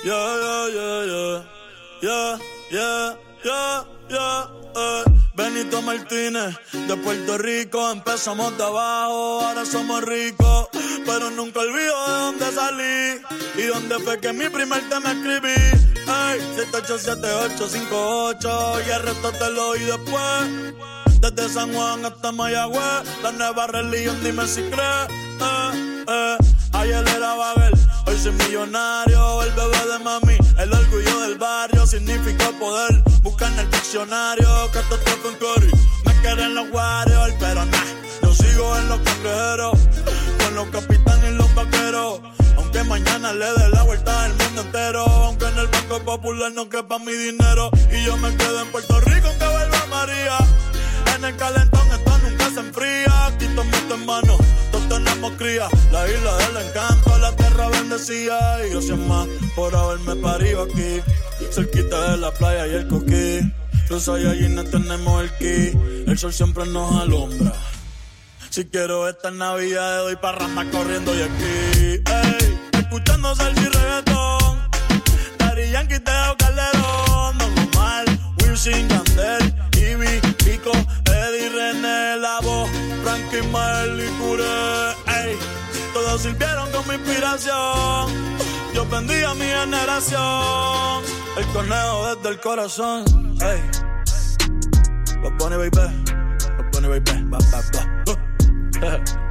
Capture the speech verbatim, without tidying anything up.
Yeah, yeah, yeah, yeah. Yeah, yeah, yeah, yeah, eh. Benito Martínez, de Puerto Rico, empezamos de abajo, ahora somos ricos, pero nunca olvido de dónde salí y dónde fue que mi primer tema escribí. Ey, siete ocho siete ocho cinco ocho y el resto te lo doy después. Desde San Juan hasta Mayagüez, la nueva religión, dime si crees. Eh, eh. Ayer era Babel, hoy soy millonario, el bebé de mami, el orgullo del barrio, significa poder. Busca en el diccionario, catástrofe en Curry, me quieren los Warriors, pero nah, yo sigo en los cangrejeros, con los capitanes y los vaqueros. Aunque mañana le dé la vuelta al mundo entero, aunque en el Banco Popular no quepa mi dinero, y yo me quedo en Puerto Rico aunque vuelva María. En el calentón esto nunca se enfría, aquí todo meto en mano, todos tenemos cría. La isla del encanto, la tierra bendecida, y gracias más por haberme parido aquí, cerquita de la playa y el coquí. Rosa y allí no tenemos el ki, el sol siempre nos alumbra. Si quiero esta Navidad doy parranda corriendo y aquí, ey, escuchando salsa y reggaetón, Daddy Yankee, Teo Calderón, Don Omar, Wisin, Yandel, Ivy, Pico, Eddie, René, La Voz, Frankie, Mael y Curé, ey, todos sirvieron con mi inspiración, yo bendiga a mi generación, el conejo desde el corazón, ey, Bad Bunny, baby, Bad Bunny, baby, ba, ba, ba, uh.